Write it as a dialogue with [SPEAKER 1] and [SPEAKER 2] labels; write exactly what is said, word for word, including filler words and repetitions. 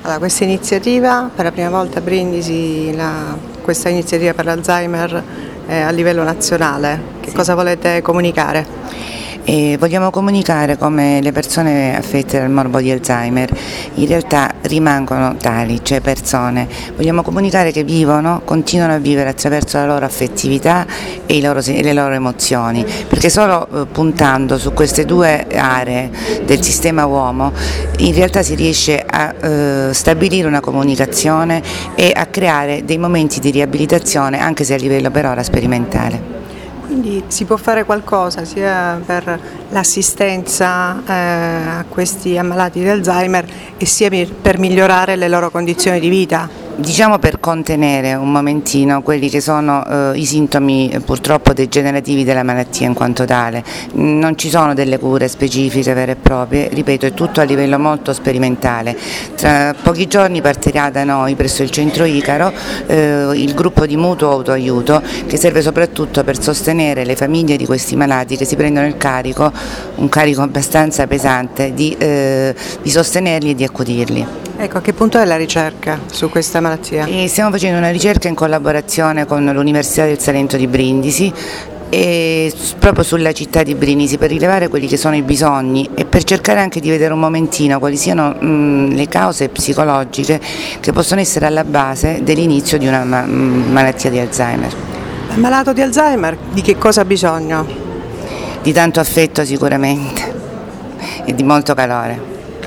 [SPEAKER 1] Allora, questa iniziativa, per la prima volta a Brindisi, la, questa iniziativa per l'Alzheimer è a livello nazionale. Che sì. Cosa volete comunicare?
[SPEAKER 2] E vogliamo comunicare come le persone affette dal morbo di Alzheimer in realtà rimangono tali, cioè persone. Vogliamo comunicare che vivono, continuano a vivere attraverso la loro affettività e, i loro, e le loro emozioni, perché solo eh, puntando su queste due aree del sistema uomo in realtà si riesce a eh, stabilire una comunicazione e a creare dei momenti di riabilitazione, anche se a livello per ora sperimentale.
[SPEAKER 1] Quindi si può fare qualcosa sia per l'assistenza eh, a questi ammalati di Alzheimer e sia per migliorare le loro condizioni di vita?
[SPEAKER 2] Diciamo per contenere un momentino quelli che sono eh, i sintomi eh, purtroppo degenerativi della malattia in quanto tale. Non ci sono delle cure specifiche vere e proprie, ripeto, è tutto a livello molto sperimentale. Tra pochi giorni partirà da noi presso il centro Icaro eh, il gruppo di mutuo autoaiuto che serve soprattutto per sostenere le famiglie di questi malati che si prendono il carico, un carico abbastanza pesante, di, eh, di sostenerli e di accudirli.
[SPEAKER 1] Ecco, a che punto è la ricerca su questa malattia?
[SPEAKER 2] E stiamo facendo una ricerca in collaborazione con l'Università del Salento di Brindisi e proprio sulla città di Brindisi per rilevare quelli che sono i bisogni e per cercare anche di vedere un momentino quali siano mh, le cause psicologiche che possono essere alla base dell'inizio di una ma- malattia di Alzheimer.
[SPEAKER 1] L'ammalato di Alzheimer di che cosa ha bisogno?
[SPEAKER 2] Di tanto affetto sicuramente e di molto calore.